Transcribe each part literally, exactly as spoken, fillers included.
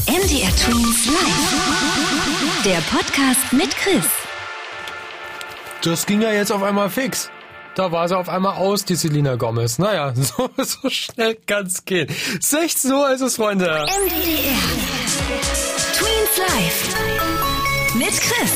M D R Twins Live. Der Podcast mit Chris. Das ging ja jetzt auf einmal fix. Da war sie auf einmal aus, die Selena Gomez. Naja, so, so schnell kann's gehen. sechzehn Uhr ist es, Freunde. M D R Twins Live mit Chris.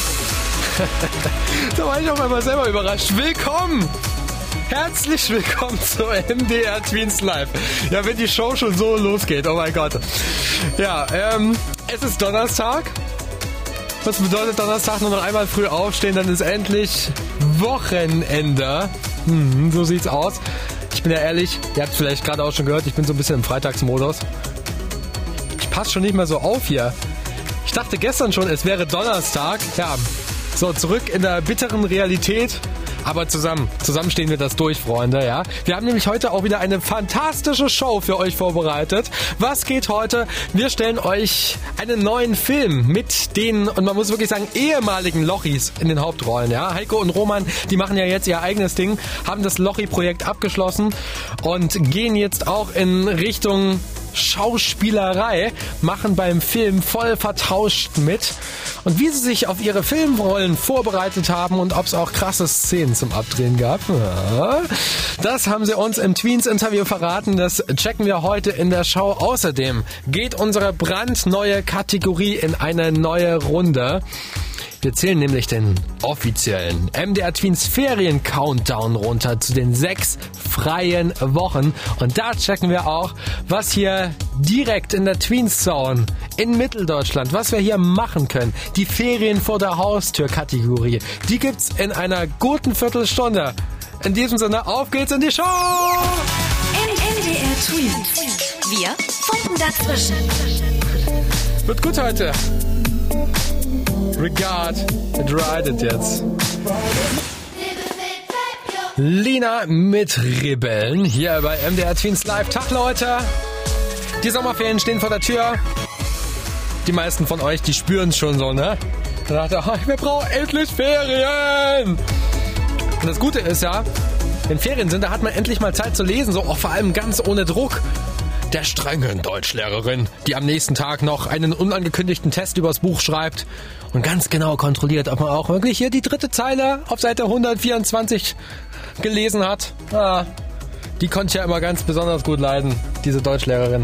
Da war ich auf einmal selber überrascht. Willkommen! Herzlich willkommen zu M D R Twins Live. Ja, wenn die Show schon so losgeht, oh mein Gott. Ja, ähm, es ist Donnerstag. Was bedeutet Donnerstag? Nur noch einmal früh aufstehen, dann ist endlich Wochenende. Hm, so sieht's aus. Ich bin ja ehrlich, ihr habt es vielleicht gerade auch schon gehört, ich bin so ein bisschen im Freitagsmodus. Ich passe schon nicht mehr so auf hier. Ich dachte gestern schon, es wäre Donnerstag. Ja, so zurück in der bitteren Realität. Aber zusammen, zusammen stehen wir das durch, Freunde, ja. Wir haben nämlich heute auch wieder eine fantastische Show für euch vorbereitet. Was geht heute? Wir stellen euch einen neuen Film mit den, und man muss wirklich sagen, ehemaligen Lochis in den Hauptrollen, ja. Heiko und Roman, die machen ja jetzt ihr eigenes Ding, haben das Lochi-Projekt abgeschlossen und gehen jetzt auch in Richtung Schauspielerei, machen beim Film voll vertauscht mit. Und wie sie sich auf ihre Filmrollen vorbereitet haben und ob es auch krasse Szenen zum Abdrehen gab, ja, das haben sie uns im Tweens-Interview verraten. Das checken wir heute in der Show. Außerdem geht unsere brandneue Kategorie in eine neue Runde. Wir zählen nämlich den offiziellen M D R Tweens Ferien-Countdown runter zu den sechs freien Wochen. Und da checken wir auch, was hier direkt in der Tweens Zone in Mitteldeutschland, was wir hier machen können. Die Ferien vor der Haustür-Kategorie, die gibt's in einer guten Viertelstunde. In diesem Sinne, auf geht's in die Show! M D R Tweens. Wir funken dazwischen. Wird gut heute. Regard, it ridet jetzt. Lina mit Rebellen hier bei M D R Tweens Live. Tag, Leute. Die Sommerferien stehen vor der Tür. Die meisten von euch, die spüren es schon so, ne? Da dachte ich, wir brauchen endlich Ferien. Und das Gute ist ja, wenn Ferien sind, da hat man endlich mal Zeit zu lesen, so auch vor allem ganz ohne Druck. Der strengen Deutschlehrerin, die am nächsten Tag noch einen unangekündigten Test übers Buch schreibt und ganz genau kontrolliert, ob man auch wirklich hier die dritte Zeile auf Seite hundertvierundzwanzig gelesen hat. Ah, die konnte ich ja immer ganz besonders gut leiden, diese Deutschlehrerin.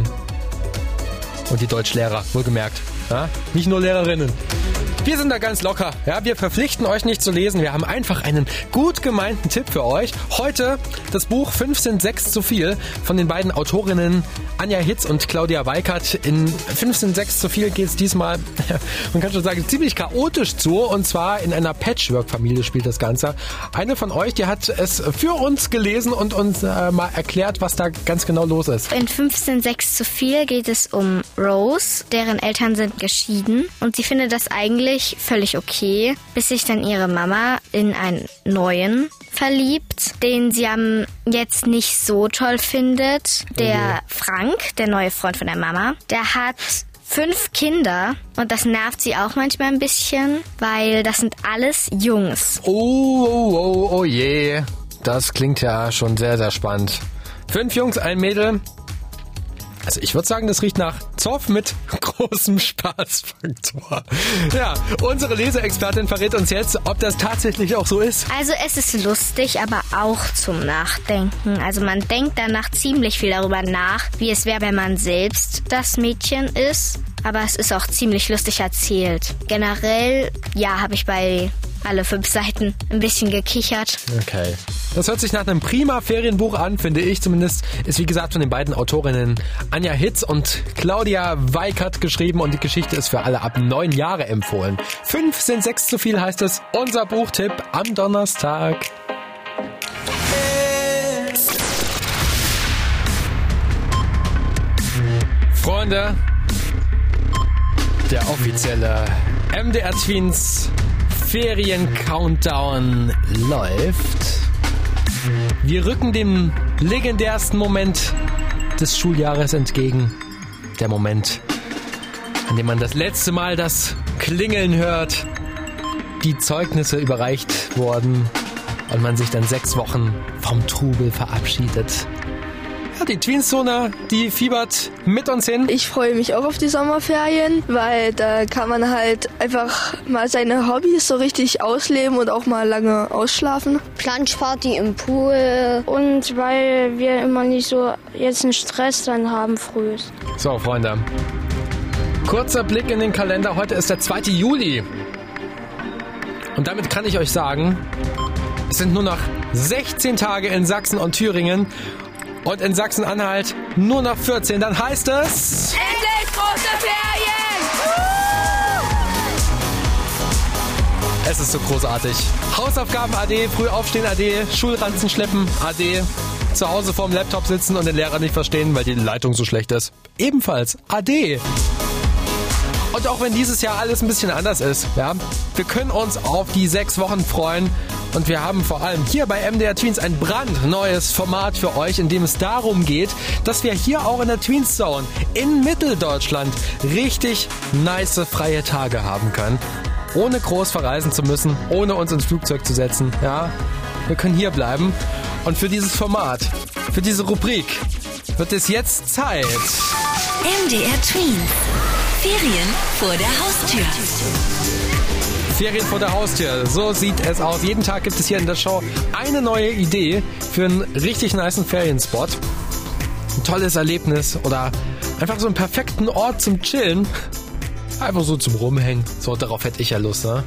Und die Deutschlehrer, wohlgemerkt. Ja? Nicht nur Lehrerinnen. Wir sind da ganz locker. Ja, wir verpflichten euch nicht zu lesen. Wir haben einfach einen gut gemeinten Tipp für euch. Heute das Buch fünf sind sechs zu viel von den beiden Autorinnen Anja Hitz und Claudia Weikert. In fünf sind sechs zu viel geht es diesmal, man kann schon sagen, ziemlich chaotisch zu. Und zwar in einer Patchwork-Familie spielt das Ganze. Eine von euch, die hat es für uns gelesen und uns äh, mal erklärt, was da ganz genau los ist. In fünf sind sechs zu viel geht es um Rose. Deren Eltern sind geschieden und sie findet das eigentlich völlig okay, bis sich dann ihre Mama in einen neuen verliebt, den sie am jetzt nicht so toll findet. Der Frank, der neue Freund von der Mama, der hat fünf Kinder und das nervt sie auch manchmal ein bisschen, weil das sind alles Jungs. Oh, oh, oh, oh je. Das klingt ja schon sehr, sehr spannend. Fünf Jungs, ein Mädel. Also ich würde sagen, das riecht nach Zoff mit großem Spaßfaktor. Ja, unsere Leseexpertin verrät uns jetzt, ob das tatsächlich auch so ist. Also es ist lustig, aber auch zum Nachdenken. Also man denkt danach ziemlich viel darüber nach, wie es wäre, wenn man selbst das Mädchen ist. Aber es ist auch ziemlich lustig erzählt. Generell, ja, habe ich bei alle fünf Seiten ein bisschen gekichert. Okay. Das hört sich nach einem prima Ferienbuch an, finde ich zumindest. Ist wie gesagt von den beiden Autorinnen Anja Hitz und Claudia Weikert geschrieben und die Geschichte ist für alle ab neun Jahre empfohlen. Fünf sind sechs zu viel, heißt es. Unser Buchtipp am Donnerstag. Freunde, der offizielle M D R Tweens Ferien-Countdown läuft. Wir rücken dem legendärsten Moment des Schuljahres entgegen. Der Moment, an dem man das letzte Mal das Klingeln hört, die Zeugnisse überreicht wurden und man sich dann sechs Wochen vom Trubel verabschiedet. Ja, die Tweenzone, die fiebert mit uns hin. Ich freue mich auch auf die Sommerferien, weil da kann man halt einfach mal seine Hobbys so richtig ausleben und auch mal lange ausschlafen. Planschparty im Pool. Und weil wir immer nicht so jetzt einen Stress dann haben früh. So, Freunde. Kurzer Blick in den Kalender. Heute ist der zweite Juli. Und damit kann ich euch sagen, es sind nur noch sechzehn Tage in Sachsen und Thüringen. Und in Sachsen-Anhalt nur noch vierzehn. Dann heißt es... Endlich große Ferien! Es ist so großartig. Hausaufgaben A D, früh aufstehen A D, Schulranzen schleppen A D, zu Hause vorm Laptop sitzen und den Lehrer nicht verstehen, weil die Leitung so schlecht ist. Ebenfalls A D. Und auch wenn dieses Jahr alles ein bisschen anders ist, ja, wir können uns auf die sechs Wochen freuen. Und wir haben vor allem hier bei M D R Tweens ein brandneues Format für euch, in dem es darum geht, dass wir hier auch in der Tweens Zone in Mitteldeutschland richtig nice freie Tage haben können. Ohne groß verreisen zu müssen, ohne uns ins Flugzeug zu setzen. Ja, wir können hier bleiben. Und für dieses Format, für diese Rubrik, wird es jetzt Zeit. M D R Tweens. Ferien vor der Haustür. Ferien vor der Haustür, so sieht es aus. Jeden Tag gibt es hier in der Show eine neue Idee für einen richtig nicen Ferienspot. Ein tolles Erlebnis oder einfach so einen perfekten Ort zum Chillen. Einfach so zum Rumhängen. So, darauf hätte ich ja Lust, ne?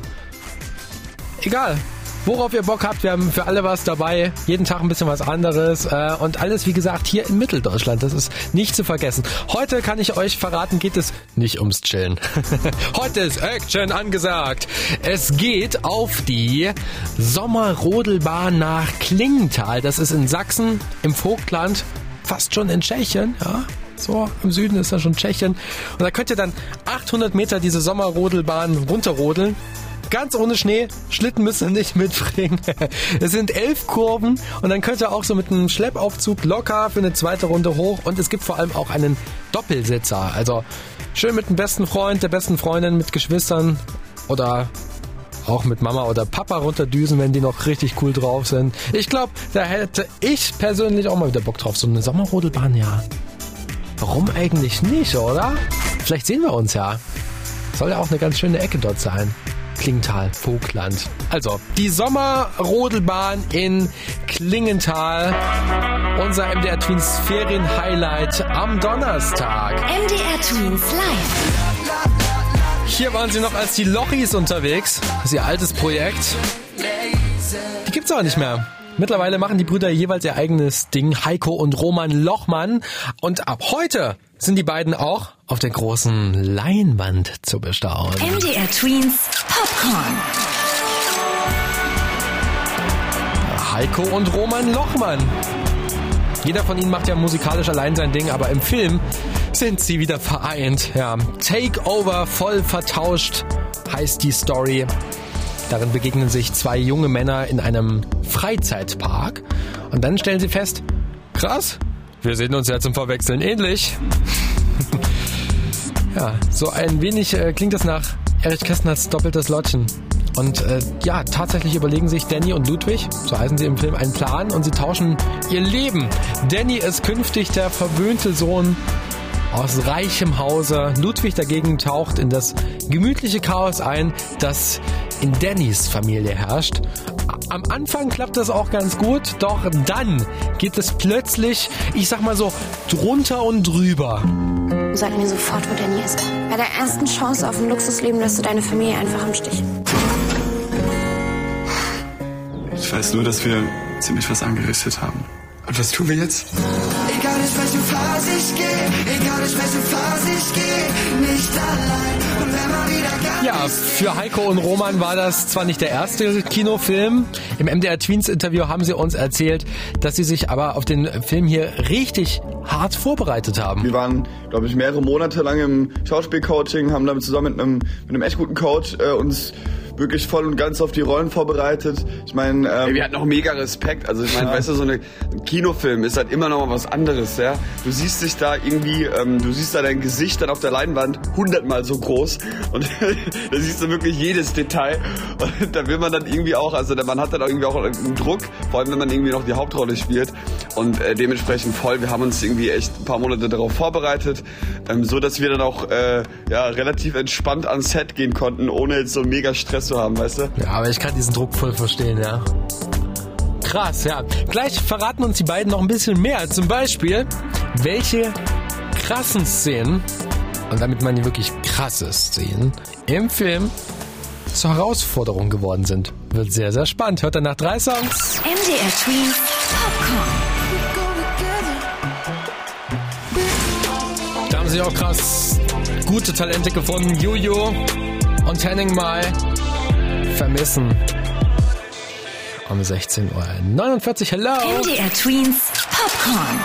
Egal, worauf ihr Bock habt, wir haben für alle was dabei. Jeden Tag ein bisschen was anderes. Äh, und alles, wie gesagt, hier in Mitteldeutschland. Das ist nicht zu vergessen. Heute kann ich euch verraten, geht es nicht ums Chillen. Heute ist Action angesagt. Es geht auf die Sommerrodelbahn nach Klingenthal. Das ist in Sachsen, im Vogtland, fast schon in Tschechien, ja. So, im Süden ist da schon Tschechien. Und da könnt ihr dann achthundert Meter diese Sommerrodelbahn runterrodeln. Ganz ohne Schnee. Schlitten müsst ihr nicht mitbringen. Es sind elf Kurven und dann könnt ihr auch so mit einem Schleppaufzug locker für eine zweite Runde hoch. Und es gibt vor allem auch einen Doppelsitzer. Also schön mit dem besten Freund, der besten Freundin, mit Geschwistern oder auch mit Mama oder Papa runterdüsen, wenn die noch richtig cool drauf sind. Ich glaube, da hätte ich persönlich auch mal wieder Bock drauf. So eine Sommerrodelbahn, ja. Warum eigentlich nicht, oder? Vielleicht sehen wir uns ja. Soll ja auch eine ganz schöne Ecke dort sein. Klingenthal, Vogtland. Also, die Sommerrodelbahn in Klingenthal. Unser M D R Tweens Ferien-Highlight am Donnerstag. M D R Tweens live. Hier waren sie noch als die Lochis unterwegs. Das ist ihr altes Projekt. Die gibt's aber nicht mehr. Mittlerweile machen die Brüder jeweils ihr eigenes Ding, Heiko und Roman Lochmann. Und ab heute sind die beiden auch auf der großen Leinwand zu bestaunen. M D R Tweens Popcorn. Heiko und Roman Lochmann. Jeder von ihnen macht ja musikalisch allein sein Ding, aber im Film sind sie wieder vereint. Ja, Takeover voll vertauscht heißt die Story. Darin begegnen sich zwei junge Männer in einem Freizeitpark und dann stellen sie fest, krass, wir sehen uns ja zum Verwechseln ähnlich. Ja, so ein wenig äh, klingt das nach Erich Kästners Doppeltes Lottchen. Und äh, ja, tatsächlich überlegen sich Danny und Ludwig, so heißen sie im Film, einen Plan und sie tauschen ihr Leben. Danny ist künftig der verwöhnte Sohn aus reichem Hause. Ludwig dagegen taucht in das gemütliche Chaos ein, das in Dannys Familie herrscht. Am Anfang klappt das auch ganz gut, doch dann geht es plötzlich, ich sag mal so, drunter und drüber. Sag mir sofort, wo Danny ist. Bei der ersten Chance auf ein Luxusleben lässt du deine Familie einfach im Stich. Ich weiß nur, dass wir ziemlich was angerichtet haben. Und was tun wir jetzt? Egal in welche Phase ich gehe, egal in welche Phase ich gehe, nicht allein. Und wenn man wieder gar Ja, für Heiko und Roman war das zwar nicht der erste Kinofilm. Im M D R Tweens Interview haben sie uns erzählt, dass sie sich aber auf den Film hier richtig hart vorbereitet haben. Wir waren, glaube ich, mehrere Monate lang im Schauspielcoaching, haben damit zusammen mit einem, mit einem echt guten Coach äh, uns wirklich voll und ganz auf die Rollen vorbereitet. Ich meine, ähm, wir hatten auch mega Respekt. Also ich meine, ja. weißt du, so eine, ein Kinofilm ist halt immer noch mal was anderes, ja. Du siehst dich da irgendwie, ähm, du siehst da dein Gesicht dann auf der Leinwand hundertmal so groß und da siehst du wirklich jedes Detail und da will man dann irgendwie auch, also man hat dann auch irgendwie auch einen Druck, vor allem wenn man irgendwie noch die Hauptrolle spielt und äh, dementsprechend voll. Wir haben uns irgendwie echt ein paar Monate darauf vorbereitet, ähm, so dass wir dann auch äh, ja relativ entspannt ans Set gehen konnten, ohne jetzt so mega Stress zu haben, weißt du? Ja, aber ich kann diesen Druck voll verstehen, ja. Krass, ja. Gleich verraten uns die beiden noch ein bisschen mehr. Zum Beispiel, welche krassen Szenen, und damit meine ich wirklich krasse Szenen, im Film zur Herausforderung geworden sind. Wird sehr, sehr spannend. Hört dann nach drei Songs. M D R Twins Popcorn. Da haben sie auch krass gute Talente gefunden. Juju und Henning Mai vermissen. Um sechzehn Uhr neunundvierzig. Hello! M D R Twins Popcorn.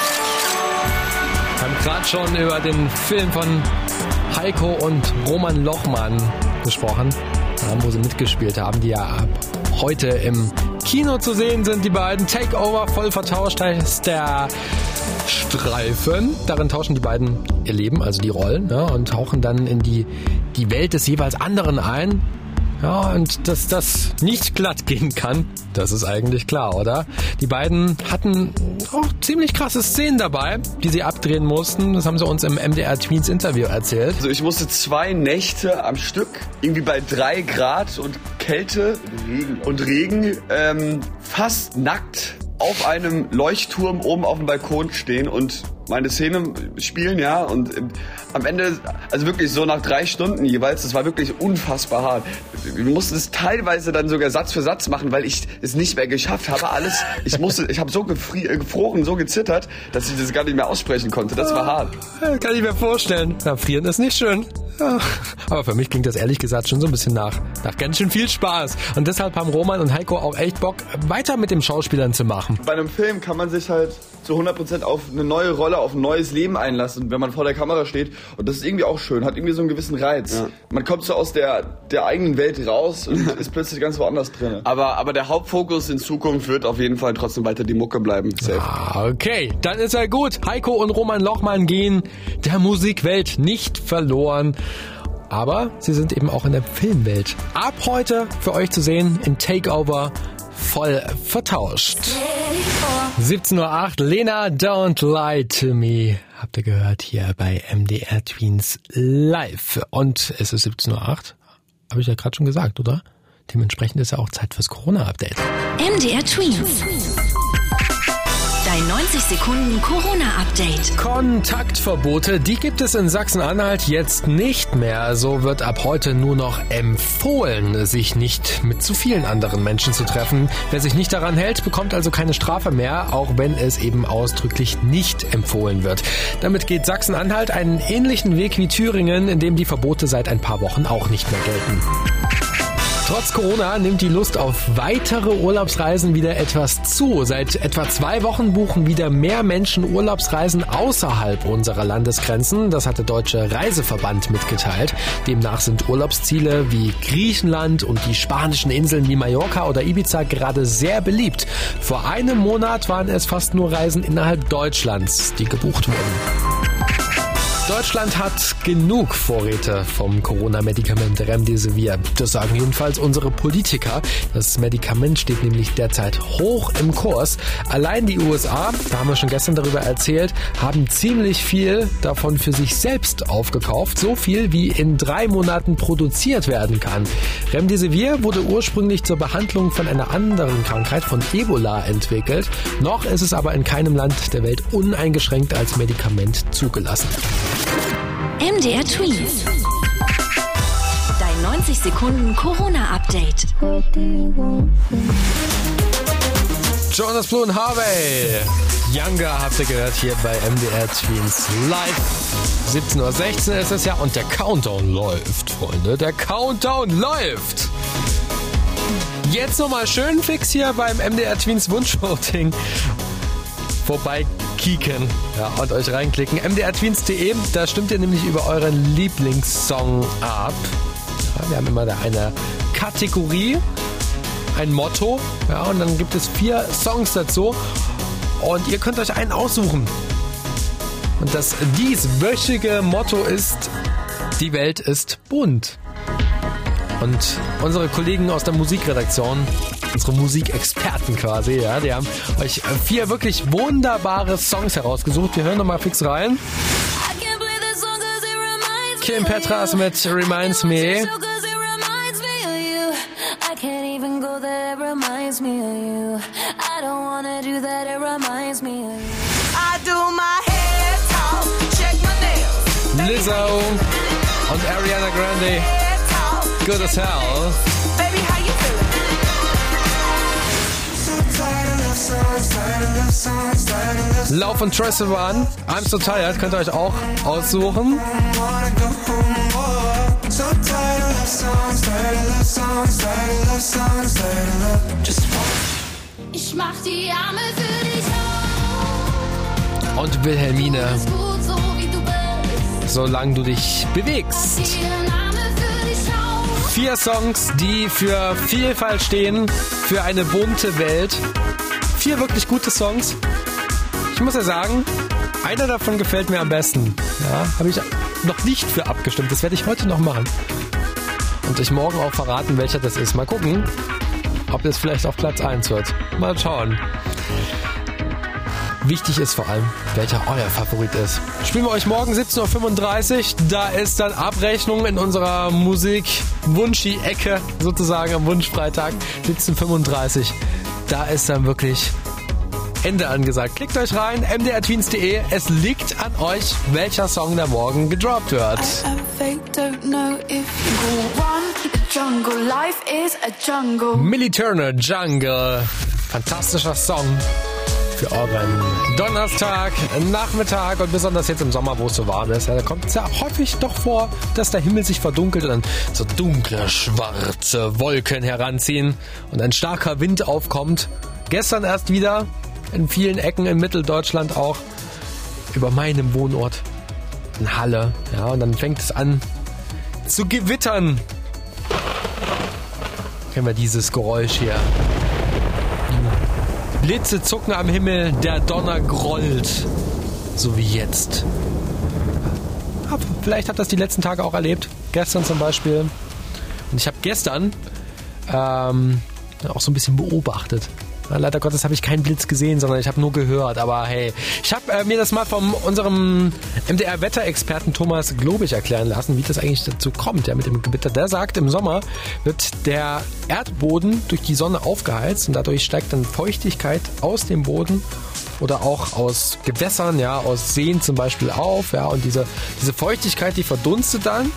Wir haben gerade schon über den Film von Heiko und Roman Lochmann gesprochen, wo sie mitgespielt haben, die ja ab heute im Kino zu sehen sind, die beiden. Takeover, voll vertauscht heißt der Streifen. Darin tauschen die beiden ihr Leben, also die Rollen, ja, und tauchen dann in die, die Welt des jeweils anderen ein. Ja, und dass das nicht glatt gehen kann, das ist eigentlich klar, oder? Die beiden hatten auch ziemlich krasse Szenen dabei, die sie abdrehen mussten. Das haben sie uns im M D R Tweens Interview erzählt. Also ich musste zwei Nächte am Stück, irgendwie bei drei Grad und Kälte Regen. und Regen, ähm, fast nackt auf einem Leuchtturm oben auf dem Balkon stehen und meine Szene spielen, ja, und ähm, am Ende, also wirklich so nach drei Stunden jeweils, das war wirklich unfassbar hart. Wir mussten es teilweise dann sogar Satz für Satz machen, weil ich es nicht mehr geschafft habe, alles, ich musste, ich habe so gefri- äh, gefroren, so gezittert, dass ich das gar nicht mehr aussprechen konnte, das war hart. Ja, kann ich mir vorstellen. Ja, frieren ist nicht schön. Ja. Aber für mich klingt das ehrlich gesagt schon so ein bisschen nach, nach ganz schön viel Spaß. Und deshalb haben Roman und Heiko auch echt Bock, weiter mit den Schauspielern zu machen. Bei einem Film kann man sich halt zu hundert Prozent auf eine neue Rolle, auf ein neues Leben einlassen, wenn man vor der Kamera steht. Und das ist irgendwie auch schön, hat irgendwie so einen gewissen Reiz. Ja. Man kommt so aus der, der eigenen Welt raus und ist plötzlich ganz woanders drin. Aber, aber der Hauptfokus in Zukunft wird auf jeden Fall trotzdem weiter die Mucke bleiben. Safe. Ah, okay, dann ist ja gut. Heiko und Roman Lochmann gehen der Musikwelt nicht verloren. Aber sie sind eben auch in der Filmwelt. Ab heute für euch zu sehen in Takeover, voll vertauscht. siebzehn Uhr acht, Lena, Don't Lie to Me. Habt ihr gehört hier bei M D R Tweens live. Und es ist siebzehn Uhr acht. Habe ich ja gerade schon gesagt, oder? Dementsprechend ist ja auch Zeit fürs Corona-Update. M D R Tweens. Dein neunzig Sekunden Corona-Update. Kontaktverbote, die gibt es in Sachsen-Anhalt jetzt nicht mehr. So wird ab heute nur noch empfohlen, sich nicht mit zu vielen anderen Menschen zu treffen. Wer sich nicht daran hält, bekommt also keine Strafe mehr, auch wenn es eben ausdrücklich nicht empfohlen wird. Damit geht Sachsen-Anhalt einen ähnlichen Weg wie Thüringen, in dem die Verbote seit ein paar Wochen auch nicht mehr gelten. Trotz Corona nimmt die Lust auf weitere Urlaubsreisen wieder etwas zu. Seit etwa zwei Wochen buchen wieder mehr Menschen Urlaubsreisen außerhalb unserer Landesgrenzen. Das hat der Deutsche Reiseverband mitgeteilt. Demnach sind Urlaubsziele wie Griechenland und die spanischen Inseln wie Mallorca oder Ibiza gerade sehr beliebt. Vor einem Monat waren es fast nur Reisen innerhalb Deutschlands, die gebucht wurden. Deutschland hat genug Vorräte vom Corona-Medikament Remdesivir. Das sagen jedenfalls unsere Politiker. Das Medikament steht nämlich derzeit hoch im Kurs. Allein die U S A, da haben wir schon gestern darüber erzählt, haben ziemlich viel davon für sich selbst aufgekauft. So viel, wie in drei Monaten produziert werden kann. Remdesivir wurde ursprünglich zur Behandlung von einer anderen Krankheit, von Ebola, entwickelt. Noch ist es aber in keinem Land der Welt uneingeschränkt als Medikament zugelassen. M D R Tweens. Dein neunzig Sekunden Corona-Update. Jonas Blue und Harvey. Younger habt ihr gehört hier bei M D R Tweens live. siebzehn Uhr sechzehn ist es ja und der Countdown läuft, Freunde. Der Countdown läuft. Jetzt nochmal schön fix hier beim M D R Tweens Wunschvoting vorbei kicken, ja, und euch reinklicken. m d r tweens punkt d e, da stimmt ihr nämlich über euren Lieblingssong ab. Ja, wir haben immer da eine Kategorie, ein Motto, ja, und dann gibt es vier Songs dazu und ihr könnt euch einen aussuchen. Und das dieswöchige Motto ist: Die Welt ist bunt. Und unsere Kollegen aus der Musikredaktion, unsere Musikexperten quasi, ja, die haben euch vier wirklich wunderbare Songs herausgesucht. Wir hören nochmal fix rein. Kim Petras mit Reminds Me. Lizzo und Ariana Grande, Good as Hell. Baby, how you feeling? So tired of love songs, tired of love songs, tired of love songs. Lauf und Troye Sivan, I'm So Tired, könnt ihr euch auch aussuchen. Wanna go home, oh. So tired of love songs, tired of love songs, tired of love songs, tired of love. Just one. Ich mach die Arme für dich auf. Und Wilhelmine, Ist gut, so wie du bist. solange du dich bewegst. Ihren Arme für dich auf. Vier Songs, die für Vielfalt stehen, für eine bunte Welt. Vier wirklich gute Songs. Ich muss ja sagen, einer davon gefällt mir am besten. Ja, habe ich noch nicht für abgestimmt. Das werde ich heute noch machen. Und euch morgen auch verraten, welcher das ist. Mal gucken, ob das vielleicht auf Platz eins wird. Mal schauen. Wichtig ist vor allem, welcher euer Favorit ist. Spielen wir euch morgen siebzehn Uhr fünfunddreißig. Da ist dann Abrechnung in unserer Musik-Wunschi-Ecke, sozusagen am Wunschfreitag. siebzehn Uhr fünfunddreißig. Da ist dann wirklich Ende angesagt. Klickt euch rein, m d r tweens punkt d e. Es liegt an euch, welcher Song der morgen gedroppt wird. Millie Turner, Jungle. Fantastischer Song für euren Donnerstag, Nachmittag und besonders jetzt im Sommer, wo es so warm ist. Ja, da kommt es ja häufig doch vor, dass der Himmel sich verdunkelt und dann so dunkle, schwarze Wolken heranziehen und ein starker Wind aufkommt. Gestern erst wieder in vielen Ecken in Mitteldeutschland auch über meinem Wohnort in Halle. Ja, und dann fängt es an zu gewittern. Kennen wir dieses Geräusch hier. Blitze zucken am Himmel, der Donner grollt. So wie jetzt. Aber vielleicht habt ihr das die letzten Tage auch erlebt. Gestern zum Beispiel. Und ich habe gestern ähm, auch so ein bisschen beobachtet. Ja, leider Gottes habe ich keinen Blitz gesehen, sondern ich habe nur gehört. Aber hey, ich habe äh, mir das mal von unserem M D R-Wetterexperten Thomas Globig erklären lassen, wie das eigentlich dazu kommt, ja, mit dem Gewitter. Der sagt, im Sommer wird der Erdboden durch die Sonne aufgeheizt und dadurch steigt dann Feuchtigkeit aus dem Boden oder auch aus Gewässern, ja, aus Seen zum Beispiel auf. Ja, und diese, diese Feuchtigkeit, die verdunstet dann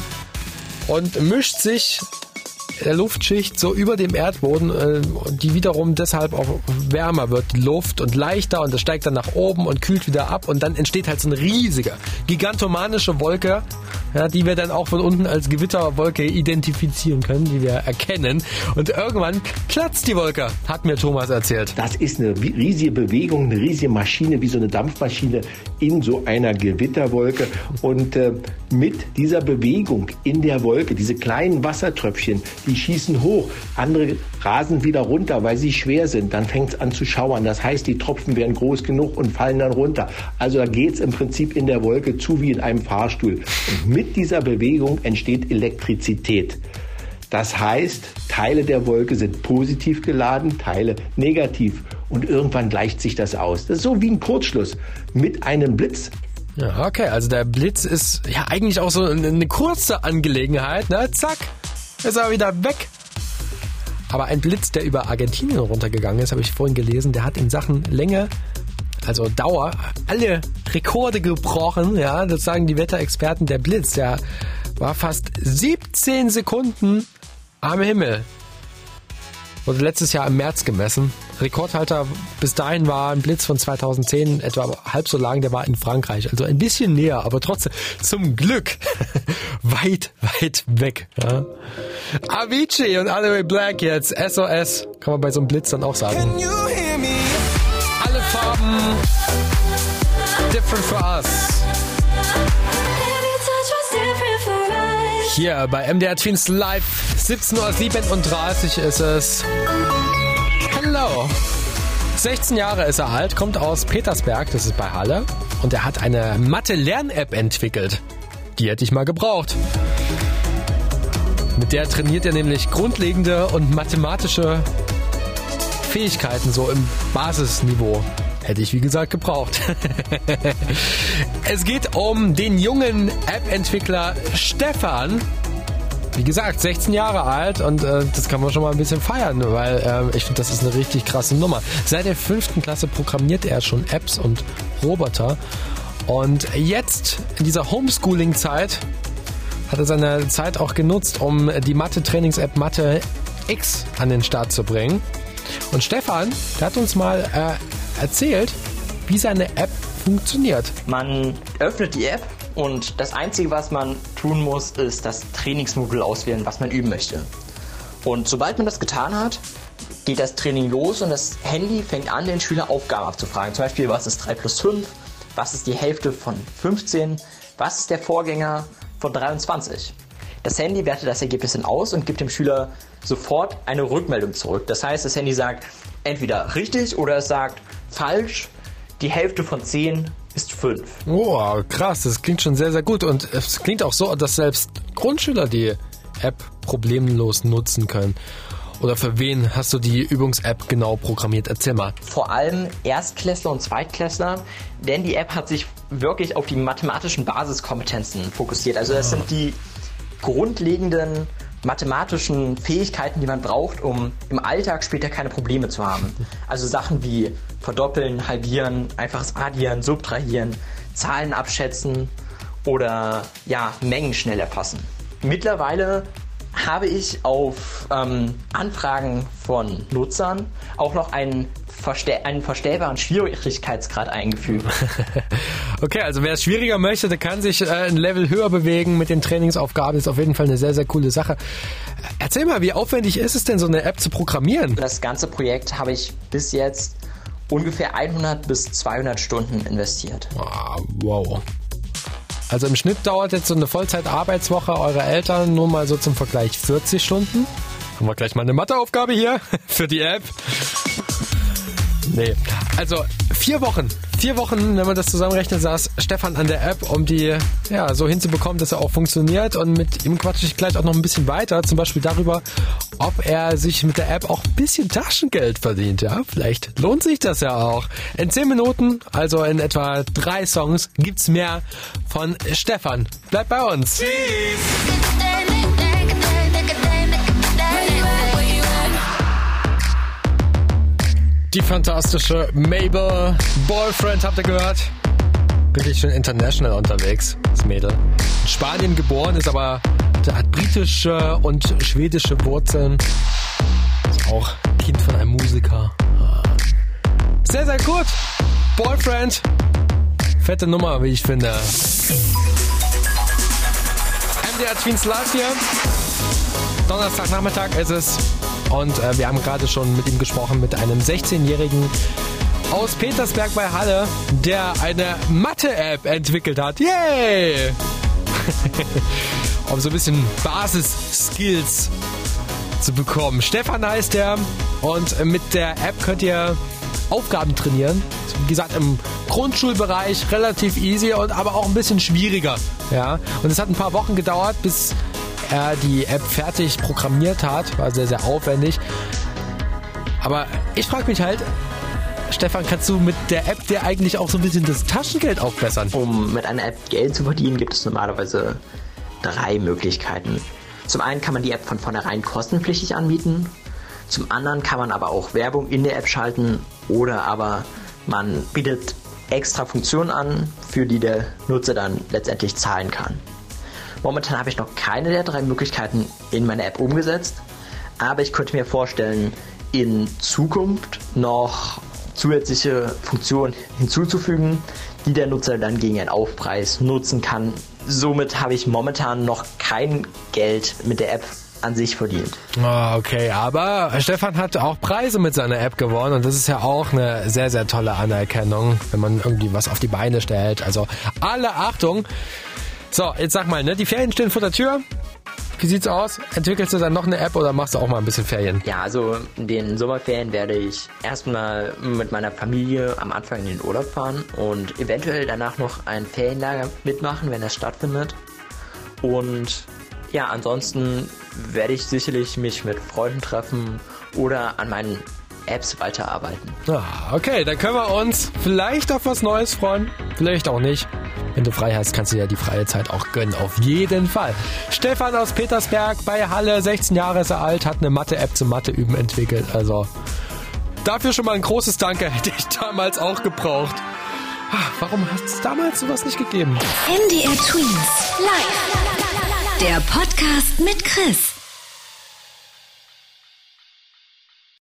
und mischt sich der Luftschicht so über dem Erdboden, äh, die wiederum deshalb auch wärmer wird, die Luft, und leichter, und das steigt dann nach oben und kühlt wieder ab und dann entsteht halt so eine riesige, gigantomanische Wolke, ja, die wir dann auch von unten als Gewitterwolke identifizieren können, die wir erkennen, und irgendwann platzt die Wolke, hat mir Thomas erzählt. Das ist eine riesige Bewegung, eine riesige Maschine, wie so eine Dampfmaschine in so einer Gewitterwolke, und äh, mit dieser Bewegung in der Wolke, diese kleinen Wassertröpfchen, die schießen hoch, andere rasen wieder runter, weil sie schwer sind. Dann fängt es an zu schauern. Das heißt, die Tropfen werden groß genug und fallen dann runter. Also da geht es im Prinzip in der Wolke zu wie in einem Fahrstuhl. Und mit dieser Bewegung entsteht Elektrizität. Das heißt, Teile der Wolke sind positiv geladen, Teile negativ. Und irgendwann gleicht sich das aus. Das ist so wie ein Kurzschluss mit einem Blitz. Ja, okay, also der Blitz ist ja eigentlich auch so eine, eine kurze Angelegenheit, ne? Zack, ist er wieder weg. Aber ein Blitz, der über Argentinien runtergegangen ist, habe ich vorhin gelesen, der hat in Sachen Länge, also Dauer, alle Rekorde gebrochen. Ja, das sagen die Wetterexperten. Der Blitz, der war fast siebzehn Sekunden am Himmel. Wurde letztes Jahr im März gemessen. Rekordhalter bis dahin war ein Blitz von zweitausendzehn, etwa halb so lang, der war in Frankreich. Also ein bisschen näher, aber trotzdem zum Glück weit, weit weg. Ja. Avicii und Aloe Black jetzt, S O S, kann man bei so einem Blitz dann auch sagen. Alle Farben, different for us. Hier bei M D R Tweens Live siebzehn Uhr siebenunddreißig ist es. Hello. sechzehn Jahre ist er alt, kommt aus Petersberg, das ist bei Halle. Und er hat eine Mathe-Lern-App entwickelt. Die hätte ich mal gebraucht. Mit der trainiert er nämlich grundlegende und mathematische Fähigkeiten, so im Basisniveau. Hätte ich, wie gesagt, gebraucht. Es geht um den jungen App-Entwickler Stefan. Wie gesagt, sechzehn Jahre alt und äh, das kann man schon mal ein bisschen feiern, weil äh, ich finde, das ist eine richtig krasse Nummer. Seit der fünften Klasse programmiert er schon Apps und Roboter. Und jetzt, in dieser Homeschooling-Zeit, hat er seine Zeit auch genutzt, um die Mathe-Trainings-App Mathe X an den Start zu bringen. Und Stefan, der hat uns mal äh, erzählt, wie seine App funktioniert. Man öffnet die App und das Einzige, was man tun muss, ist das Trainingsmodul auswählen, was man üben möchte. Und sobald man das getan hat, geht das Training los und das Handy fängt an, den Schüler Aufgaben abzufragen. Zum Beispiel, was ist drei plus fünf? Was ist die Hälfte von fünfzehn? Was ist der Vorgänger von dreiundzwanzig? Das Handy wertet das Ergebnis dann aus und gibt dem Schüler sofort eine Rückmeldung zurück. Das heißt, das Handy sagt entweder richtig oder es sagt falsch, die Hälfte von zehn ist fünf. Oh, krass, das klingt schon sehr, sehr gut. Und es klingt auch so, dass selbst Grundschüler die App problemlos nutzen können. Oder für wen hast du die Übungs-App genau programmiert? Erzähl mal. Vor allem Erstklässler und Zweitklässler, denn die App hat sich wirklich auf die mathematischen Basiskompetenzen fokussiert. Also das sind die grundlegenden mathematischen Fähigkeiten, die man braucht, um im Alltag später keine Probleme zu haben. Also Sachen wie verdoppeln, halbieren, einfaches Addieren, Subtrahieren, Zahlen abschätzen oder ja, Mengen schnell erfassen. Mittlerweile habe ich auf ähm, Anfragen von Nutzern auch noch einen, verste- einen verstellbaren Schwierigkeitsgrad eingefügt. Okay, also wer es schwieriger möchte, der kann sich äh, ein Level höher bewegen mit den Trainingsaufgaben. Ist auf jeden Fall eine sehr, sehr coole Sache. Erzähl mal, wie aufwendig ist es denn, so eine App zu programmieren? Das ganze Projekt habe ich bis jetzt ungefähr hundert bis zweihundert Stunden investiert. Ah, wow. Also im Schnitt dauert jetzt so eine Vollzeitarbeitswoche eurer Eltern nur mal so zum Vergleich vierzig Stunden. Haben wir gleich mal eine Matheaufgabe hier für die App. Nee, also vier Wochen. Vier Wochen, wenn man das zusammenrechnet, saß Stefan an der App, um die ja so hinzubekommen, dass er auch funktioniert. Und mit ihm quatsche ich gleich auch noch ein bisschen weiter. Zum Beispiel darüber, ob er sich mit der App auch ein bisschen Taschengeld verdient. Ja, vielleicht lohnt sich das ja auch. In zehn Minuten, also in etwa drei Songs, gibt's mehr von Stefan. Bleibt bei uns. Tschüss. Die fantastische Mabel Boyfriend, habt ihr gehört? Richtig schön international unterwegs, das Mädel. In Spanien geboren, ist aber, hat britische und schwedische Wurzeln. Ist auch Kind von einem Musiker. Sehr, sehr gut. Boyfriend. Fette Nummer, wie ich finde. M D R Tweens Live hier. Donnerstagnachmittag ist es. Und äh, wir haben gerade schon mit ihm gesprochen, mit einem sechzehnjährigen aus Petersberg bei Halle, der eine Mathe-App entwickelt hat. Yay! Um so ein bisschen Basis-Skills zu bekommen. Stefan heißt er und mit der App könnt ihr Aufgaben trainieren. Wie gesagt, im Grundschulbereich relativ easy und aber auch ein bisschen schwieriger. Ja? Und es hat ein paar Wochen gedauert, bis er die App fertig programmiert hat. War sehr, sehr aufwendig. Aber ich frage mich halt, Stefan, kannst du mit der App dir eigentlich auch so ein bisschen das Taschengeld aufbessern? Um mit einer App Geld zu verdienen, gibt es normalerweise drei Möglichkeiten. Zum einen kann man die App von vornherein kostenpflichtig anbieten. Zum anderen kann man aber auch Werbung in der App schalten. Oder aber man bietet extra Funktionen an, für die der Nutzer dann letztendlich zahlen kann. Momentan habe ich noch keine der drei Möglichkeiten in meiner App umgesetzt, aber ich könnte mir vorstellen, in Zukunft noch zusätzliche Funktionen hinzuzufügen, die der Nutzer dann gegen einen Aufpreis nutzen kann. Somit habe ich momentan noch kein Geld mit der App an sich verdient. Oh, okay, aber Stefan hat auch Preise mit seiner App gewonnen und das ist ja auch eine sehr, sehr tolle Anerkennung, wenn man irgendwie was auf die Beine stellt. Also alle Achtung! So, jetzt sag mal, ne, die Ferien stehen vor der Tür. Wie sieht's aus? Entwickelst du dann noch eine App oder machst du auch mal ein bisschen Ferien? Ja, also in den Sommerferien werde ich erstmal mit meiner Familie am Anfang in den Urlaub fahren und eventuell danach noch ein Ferienlager mitmachen, wenn das stattfindet. Und ja, ansonsten werde ich sicherlich mich mit Freunden treffen oder an meinen Apps weiterarbeiten. Ah, okay, dann können wir uns vielleicht auf was Neues freuen, vielleicht auch nicht. Wenn du frei hast, kannst du dir die freie Zeit auch gönnen, auf jeden Fall. Stefan aus Petersberg bei Halle, sechzehn Jahre ist er alt, hat eine Mathe-App zum Mathe-Üben entwickelt. Also dafür schon mal ein großes Danke, hätte ich damals auch gebraucht. Warum hat es damals sowas nicht gegeben? M D R Twins live. Der Podcast mit Chris.